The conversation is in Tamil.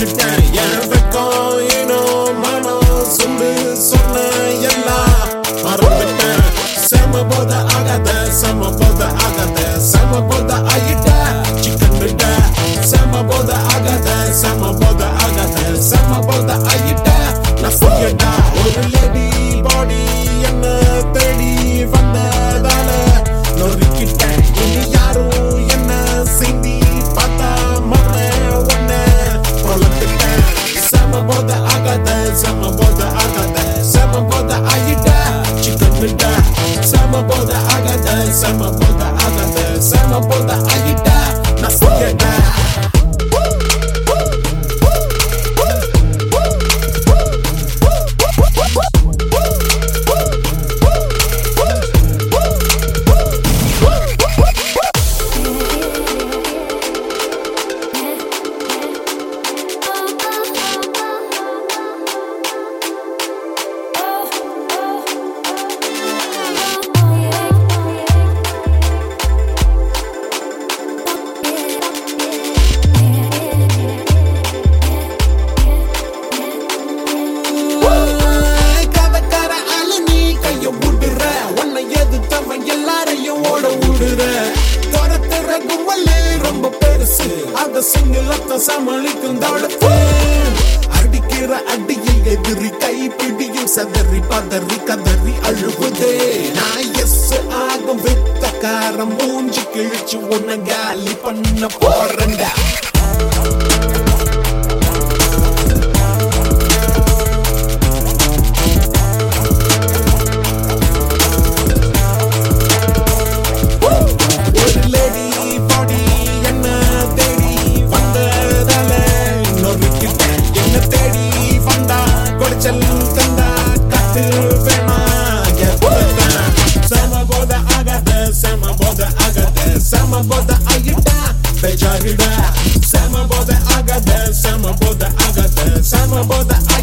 வச்சுட்டேன் என் வெக்கம் ஏனோ மனம் சொல்லு சொன்ன எல்லாம் மறந்துட்டேன் செம போத ஆகாத செம போத ஆகாத செம போத ஆகிட்ட சிக்கன் விட்ட செம போத ஆகாத செம போத ஆகாத செம போத ஆகிட்ட நான் சொல்லிட்டா ஒரு லேடி பாடி என்ன தேடி வந்ததால நொறுக்கிட்டேன் இனி யாரும் என்ன சிந்தி பார்த்தா மன ஒன்ன பொழந்துட்டேன் செம போத ஆகாத செம போத ஆகாத செம போத ஆகிட்ட சிக்கன் விட்ட செம போத ஆகாத செம போத ஆகாத செம போத ஆகிட்ட நான் சொல்லிட்டேன் சமாளிக்கும் தவளத்து அடிக்கிற அடியில் எதிரி கைப்பிடியில் சதறி பதறி கதறி அழுகுதே நான் எஸ் ஆகும் வித்தக்காரம் மூஞ்சி கிழிச்சு உன்னை காலி பண்ண போறேன்டா Sama boda ayuda, bejarida. Sama boda agada, sama boda agada, sama boda ayuda.